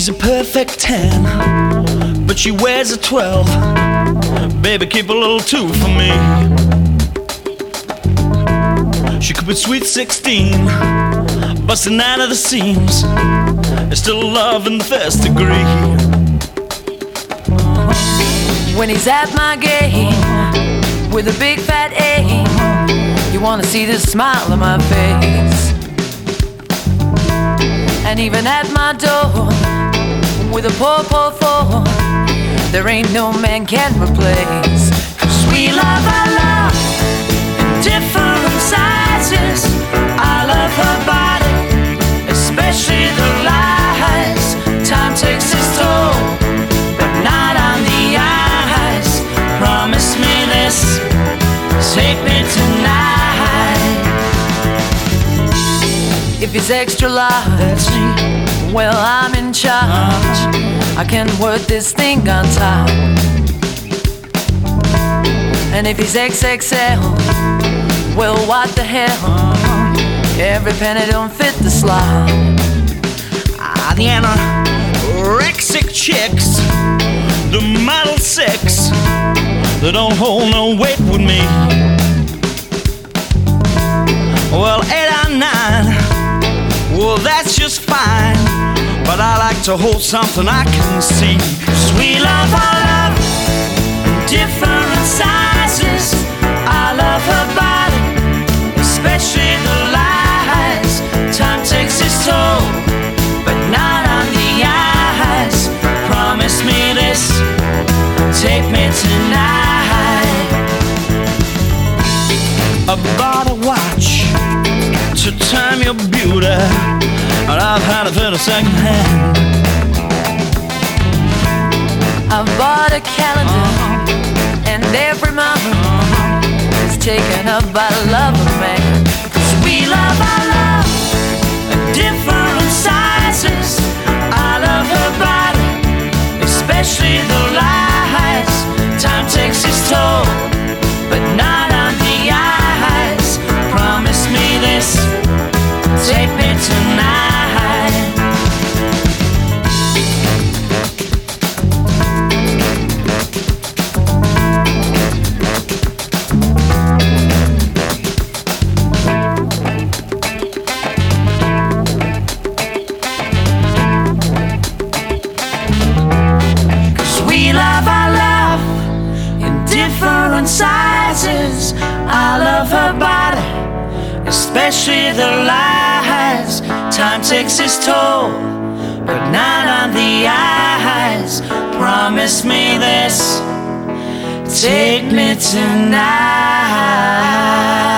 She's a perfect 10, but she wears a 12. Baby, keep a little 2 for me. She could be sweet 16, busting out of the seams. There's still love in the first degree. When he's at my game with a big fat A, you wanna see the smile on my face. And even at my door with a poor, poor four, there ain't no man can replace. 'Cause we love our love in different sizes. I love her body, especially the lies. Time takes its toll, but not on the eyes. Promise me this, take me tonight. If he's extra large, That's me. well, I'm in charge. I can work this thing on top. And if he's XXL, well, what the hell? Every penny don't fit the slot. The anorexic chicks, the model 6, they don't hold no weight with me. Well, 8 or 9, well, that's just fine. But I like to hold something I can see. 'Cause we love our love in different sizes. I love her body, especially the lies. Time takes its toll, but not on the eyes. Promise me this, take me tonight. I bought a watch to time your beauty, and I've had it in a second hand. I bought a calendar, and every month is taken up by the love of man. 'Cause we love our love in different sizes. I love her body, especially the lies. Time takes its toll, but not on the eyes. Promise me this, take me tonight. Sizes. I love her body, especially the lies. Time takes its toll, but not on the eyes. Promise me this, take me tonight.